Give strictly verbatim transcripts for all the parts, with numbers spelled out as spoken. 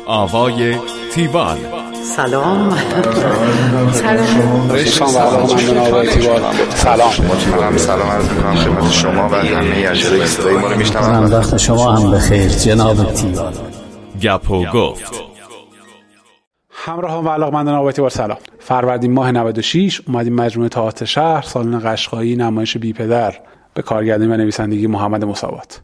آوای تیوال. سلام. سلام. سلام. سلام. سلام عرض می‌کنم خدمت شما و همه اجرای صدای ما رو میشنوند. وقت شما هم بخیر جناب تیوال. گپ و گفت. همراهان و علاقه‌مندان آوای تیوال سلام. فروردین ماه نود و شش اومدیم مجموعه تئاتر شهر سالن قشقایی نمایش بی پدر به کارگردانی و نویسندگی محمد مساوات.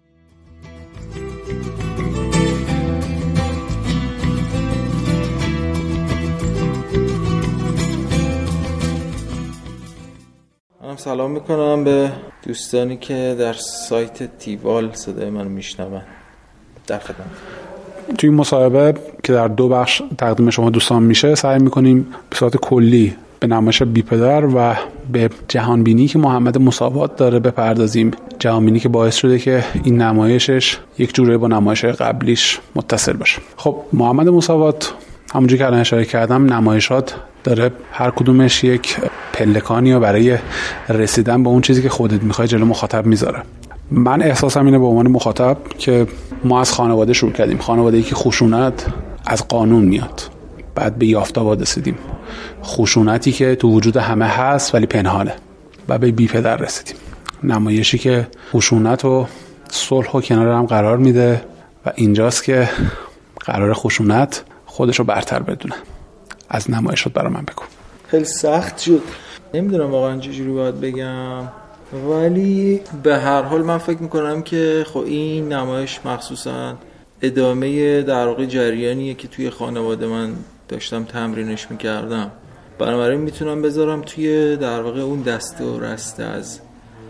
من سلام میکنم به دوستانی که در سایت تیوال صدای من میشنون. در خدمت. توی این مصاحبه که در دو بخش تقدیم شما دوستان میشه سعی میکنیم به صورت کلی به نمایش بی پدر و به جهانبینی که محمد مساوات داره بپردازیم، جهانبینی که باعث شده که این نمایشش یک جوره با نمایش قبلیش متصل باشه. خب محمد مساوات همونجوری که الان اشاره کردم نمایشات داره هر کدومش یک پلکانی رو برای رسیدن به اون چیزی که خودت میخوای جلو مخاطب میذاره. من احساسم اینه به عنوان مخاطب که ما از خانواده شروع کردیم، خانواده‌ای که خشونت از قانون میاد، بعد به یافت‌آباد رسیدیم، خشونتی که تو وجود همه هست ولی پنهانه، و به بی پدر رسیدیم، نمایشی که خشونت و صلح و کنار هم قرار میده و اینجاست که قرار خشونت خودش رو برتر بدونه. از نمایشات برای من بگو. خیلی سخت شد، نمیدونم واقعا چجوری باید بگم، ولی به هر حال من فکر میکنم که خب این نمایش مخصوصا ادامه در واقع جریانیه که توی خانواده من داشتم تمرینش میکردم، بنابراین میتونم بذارم توی در واقع اون دسته و رسته از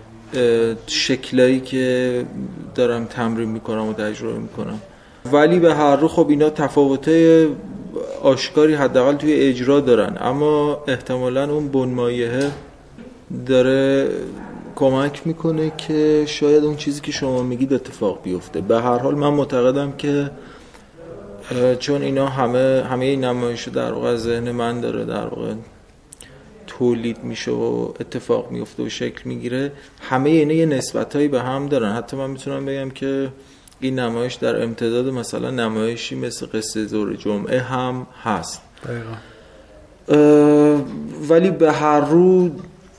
شکلایی که دارم تمرین میکنم و تجربه میکنم. ولی به هر رو خب اینا تفاوت‌های آشکاری حداقل توی اجرا دارن، اما احتمالاً اون بنمایه داره کمک میکنه که شاید اون چیزی که شما میگید اتفاق بیفته. به هر حال من معتقدم که چون اینا همه همه این نمایشو در واقع ذهن من داره در واقع تولید میشه و اتفاق میفته و شکل میگیره، همه اینا یه نسبتایی به هم دارن. حتی من میتونم بگم که این نمایش در امتداد مثلا نمایشی مثل قصه ظهر جمعه هم هست. دقیقا. ولی به هر رو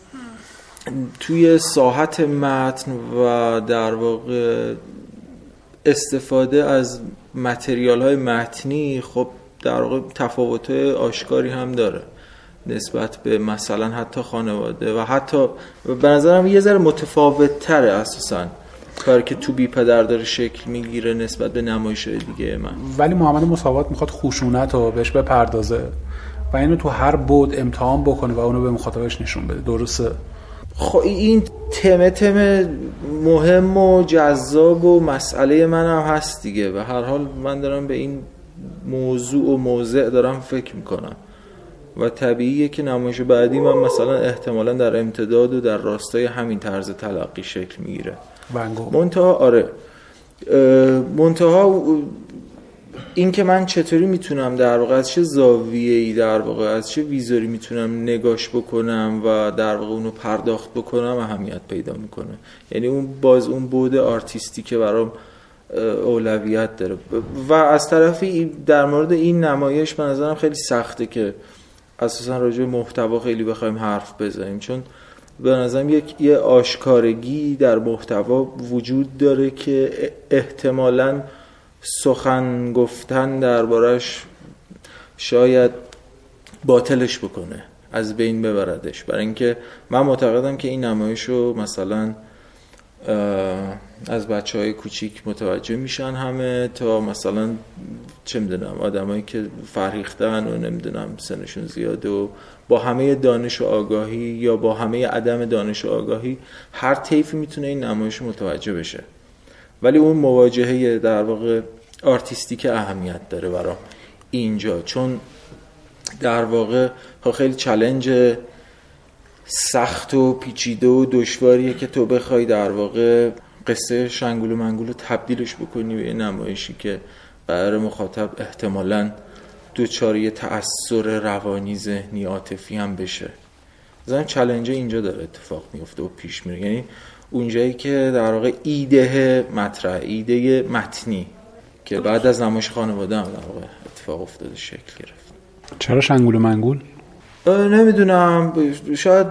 توی ساحت متن و در واقع استفاده از متریال های متنی خب در واقع تفاوت آشکاری هم داره نسبت به مثلا حتی خانواده و حتی به نظرم یه ذره متفاوت تره اساساً کاری که تو بی پدر داره شکل میگیره نسبت به نمایش‌های دیگه من. ولی محمد مساوات میخواد خشونت رو بهش بپردازه و اینو تو هر بود امتحان بکنه و اونو به مخاطبش نشون بده. درسته؟ خب این تمه تمه مهم و جذاب و مسئله من هم هست دیگه. به هر حال من دارم به این موضوع و موضع دارم فکر میکنم و طبیعیه که نمایش بعدی من مثلا احتمالاً در امتداد و در راستای همین طرز تلقی شکل میگیره. منتها آره منتها این که من چطوری میتونم در واقع از چه زاویه‌ای در واقع از چه ویزوری میتونم نگاش بکنم و در واقع اونو پرداخت بکنم اهمیت پیدا میکنه. یعنی اون باز اون بعد آرتیستی که برام اولویت داره. و از طرفی در مورد این نمایش به نظرم خیلی سخته که اساسا راجع به محتوا خیلی بخوایم حرف بزنیم، چون به نظرم یک یه آشکارگی در محتوا وجود داره که احتمالاً سخن گفتن دربارش شاید باطلش بکنه، از بین ببردش. برای اینکه من معتقدم که این نمایشو مثلا از بچهای کوچیک متوجه میشن همه تا مثلا چه میدونم آدمایی که فرهیختن و نمیدونم سنشون زیاده و با همه دانش و آگاهی یا با همه عدم دانش و آگاهی هر طیفی میتونه این نمایش متوجه بشه. ولی اون مواجهه در واقع آرتیستیک اهمیت داره برام اینجا، چون در واقع خیلی چالش سخت و پیچیده و دشواریه که تو بخوای در واقع قصه شنگول و منگول رو تبدیلش بکنی به نمایشی که برای مخاطب احتمالاً دوچار یه تأثیر روانی ذهنی عاطفی هم بشه. مثلا چالش اینجا داره اتفاق میفته و پیش میره. یعنی اونجایی که در واقع ایده مطرح، ایده متنی که بعد از نمایش خانواده هم در واقع اتفاق افتاده شکل گرفت. چرا شنگول و منگول؟ نمیدونم، شاید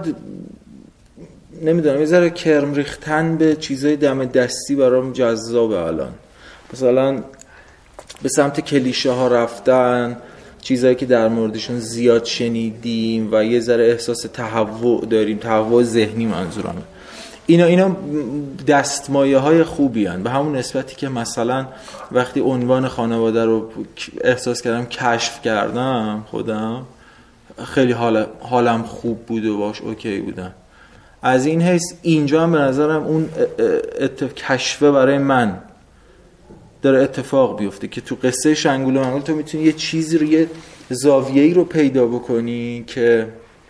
نمیدونم یه ذره کرم ریختن به چیزای دم دستی برام جذابه الان. مثلا به سمت کلیشه ها رفتن، چیزایی که در موردشون زیاد شنیدیم و یه ذره احساس تهوع داریم، تهوع ذهنی منظورمه. اینا اینا دستمایه های خوبی هن. به همون نسبتی که مثلا وقتی عنوان خانواده رو احساس کردم کشف کردم خودم، خیلی حال حالم خوب بود و باش اوکی بودم. از این حیث اینجا هم به نظرم اون اتف... کشفه برای من داره اتفاق بیفته که تو قصه شنگول و منگول تو میتونی یه چیزی رو، یه زاویه‌ای رو پیدا بکنی که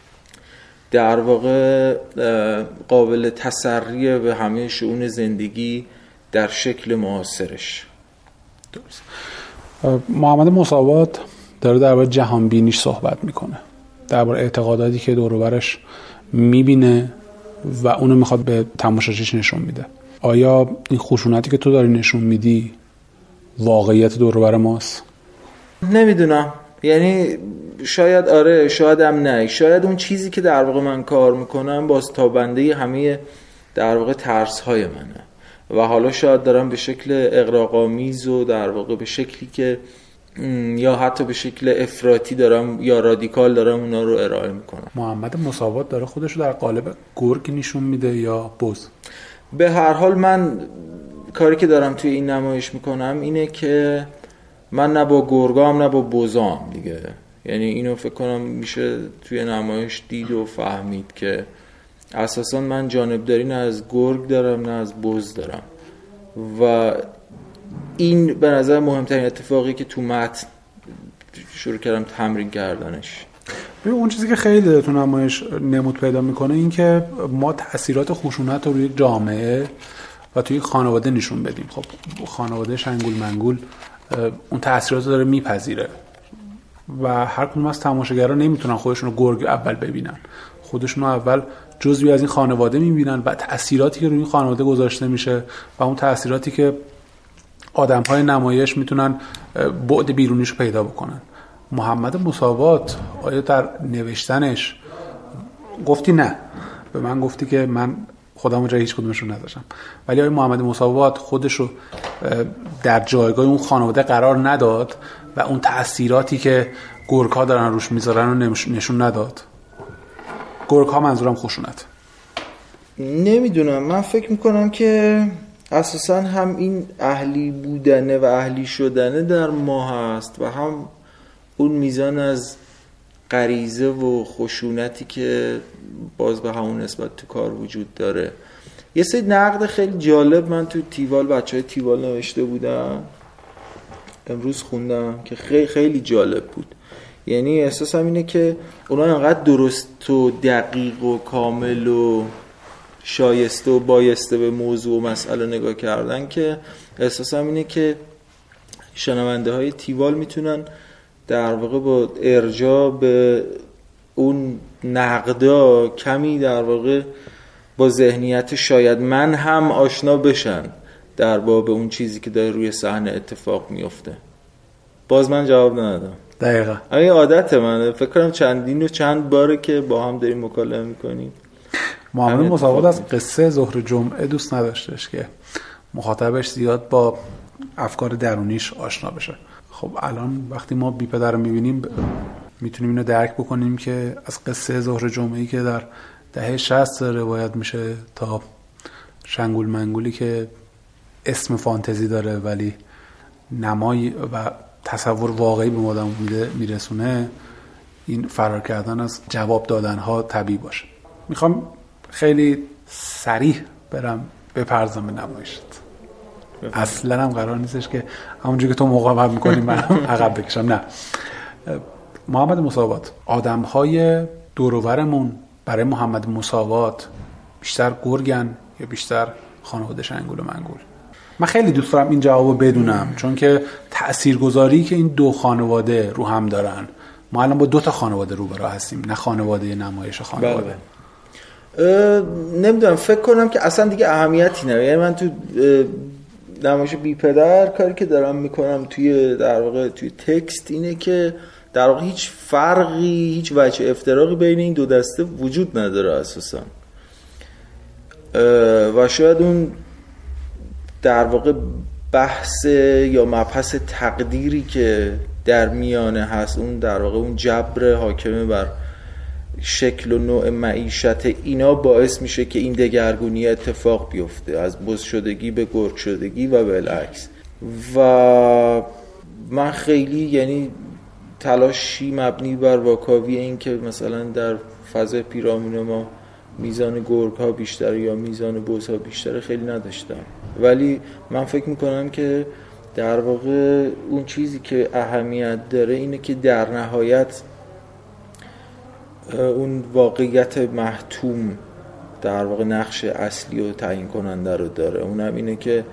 در واقع قابل تسریع به همه شئون زندگی در شکل معاصرش. درست. محمد مصابات داره درباره جهان بینیش صحبت میکنه، درباره اعتقاداتی که دور و برش میبینه و اونو میخواد به تماشاچیش نشون میده. آیا این خشونتی که تو داری نشون میدی واقعیت دور و بر ماست؟ نمیدونم، یعنی شاید آره، شاید هم نه. شاید اون چیزی که در واقع من کار میکنم بازتابنده همه در واقع ترس های منه و حالا شاید دارم به شکل اغراق‌آمیز و در واقع به شکلی که یا حتی به شکل افراطی دارم یا رادیکال دارم اونا رو ارائه میکنم. محمد مصابات داره خودش رو در قالب گرگ نشون میده یا بز؟ به هر حال من کاری که دارم توی این نمایش میکنم اینه که من نه با گرگام نه با بزام دیگه. یعنی اینو فکر کنم میشه توی نمایش دید و فهمید که اساسا من جانبداری نه از گرگ دارم نه از بز دارم و این به نظر مهمترین اتفاقی که تو متن شروع کردم تمرین کردنش. ببین اون چیزی که خیلی تو نمایش نمود پیدا میکنه این که ما تأثیرات خشونت رو روی جامعه و توی خانواده نشون بدیم. خب خانواده شنگول منگول اون تأثیرات رو داره میپذیره و هر کدوم از تماشاگرها نمیتونن خودشون رو گرگ اول ببینن، خودشون رو اول جزئی از این خانواده میبینن و تأثیراتی که روی این خانواده گذاشته میشه و اون تأثیراتی که آدم‌های نمایش میتونن بعد بیرونیش رو پیدا بکنن. محمد مصابات آیا در نوشتنش گفتی نه، به من گفتی که من خودم جای هیچ کدومشون نداشتم، ولی آیا محمد مصابات خودش رو در جایگاه اون خانواده قرار نداد و اون تأثیراتی که گرگ‌ها دارن روش میذارن رو نشون نداد؟ گرگ‌ها منظورم خشونت. نمیدونم، من فکر میکنم که اساسا هم این اهلی بودنه و اهلی شدنه در ما هست و هم اون میزان از غریزه و خشونتی که باز به همون نسبت تو کار وجود داره. یه سری نقد خیلی جالب من تو تیوال بچه های تیوال نوشته بودم، امروز خوندم که خیلی خیلی جالب بود. یعنی احساسم اینه که اونا انقدر درست و دقیق و کامل و شایسته و بایسته به موضوع و مسئله نگاه کردن که احساسم اینه که شنونده های تیوال میتونن در واقع با ارجاع به اون نقدا کمی در واقع با ذهنیت شاید من هم آشنا بشن در باب اون چیزی که داره روی صحنه اتفاق میفته. باز من جواب ندادم. دقیقاً این عادت منه، فکر کنم چندین و چند باره که با هم داریم مکالمه میکنیم. محمد مصابات از قصه ظهر جمعه دوست نداشتش که مخاطبش زیاد با افکار درونیش آشنا بشه. خب الان وقتی ما بی پدر رو میبینیم میتونیم اینو درک بکنیم که از قصه ظهر جمعه‌ای که در دهه شصت روایت میشه تا شنگول منگولی که اسم فانتزی داره ولی نمای و تصور واقعی به آدم میرسونه، این فرار کردن از جواب دادنها طبیعی باشه. میخوام خیلی سریع برم بپرزم به نمایشت. اصلا هم قرار نیستش که همونجوری که تو مقاومت میکنی من عقب بکشم، نه. محمد مصابات، آدمهای دور و برمون برای محمد مصابات بیشتر گرگن یا بیشتر خانواده شنگول و منگول؟ من خیلی دوست دارم این جوابو بدونم، چون که تاثیرگذاری که این دو خانواده رو هم دارن، ما الان با دو تا خانواده روبرو هستیم، نه خانواده نمایش خانواده. نمیدونم، فکر کنم که اصلا دیگه اهمیتی نداره. یعنی من تو نمایش بی پدر کاری که دارم میکنم توی در واقع توی تکست اینه که در واقع هیچ فرقی، هیچ وجه افتراقی بین این دو دسته وجود نداره اساسا و شاید اون در واقع بحث یا مبحث تقدیری که در میانه هست، اون در واقع اون جبر حاکمه بر شکل و نوع معیشت، اینا باعث میشه که این دگرگونی اتفاق بیفته از بز شدگی به گرگ شدگی و بالعکس. و من خیلی یعنی تلاشی مبنی بر واکاوی این که مثلا در فضای پیرامون ما میزان گرگ ها بیشتر یا میزان بز ها بیشتر خیلی نداشتم، ولی من فکر میکنم که در واقع اون چیزی که اهمیت داره اینه که در نهایت اون واقعیت محتوم در واقع نقش اصلی و تعیین کننده رو داره. اونم اینه که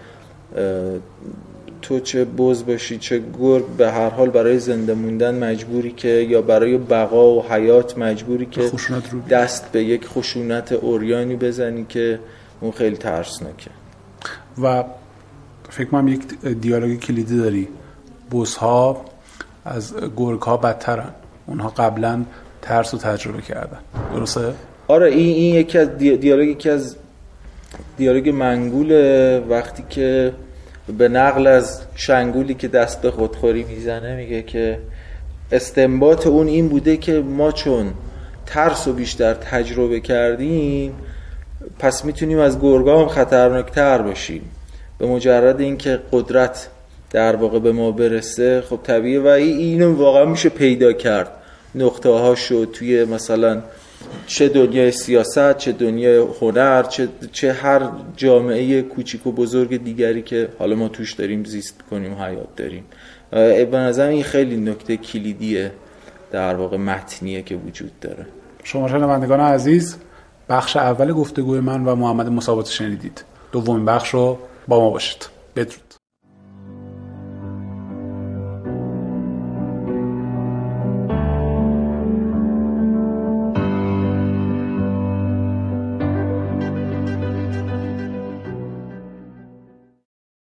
تو چه بز باشی چه گرگ، به هر حال برای زنده موندن مجبوری که، یا برای بقا و حیات مجبوری که دست به یک خشونت عریانی بزنی که اون خیلی ترسناکه. و فکر کنم یک دیالوگ کلیدی داری، بزها از گرگ‌ها بدترن، اونها قبلا ترس رو تجربه کردن، درسته؟ آره این این یکی از دیالوگ یکی از دیالوگ منگوله، وقتی که به نقل از شنگولی که دست به خودخوری میزنه میگه که استنباط اون این بوده که ما چون ترس رو بیشتر تجربه کردیم پس میتونیم از گرگا هم خطرناکتر باشیم. به مجرد اینکه قدرت در واقع به ما برسه خب طبیعیه، و اینو واقعا میشه پیدا کرد نقطه هاشو توی مثلا چه دنیای سیاست، چه دنیای هنر، چه چه هر جامعه کوچیک و بزرگ دیگری که حالا ما توش داریم زیست کنیم و حیات داریم. به نظرم این خیلی نکته کلیدیه در واقع متنیه که وجود داره. شما شنوندگان عزیز، بخش اول گفتگوی من و محمد مصابات شنیدید. دومین بخش رو با ما باشید. بدرود.